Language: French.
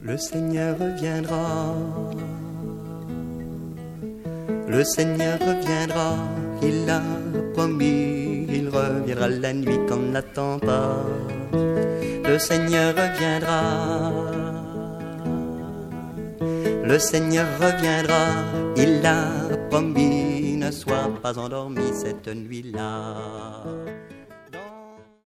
Le Seigneur reviendra. Le Seigneur reviendra, il l'a promis, il reviendra la nuit qu'on n'attend pas. Le Seigneur reviendra. Le Seigneur reviendra, il l'a promis, ne sois pas endormi cette nuit-là.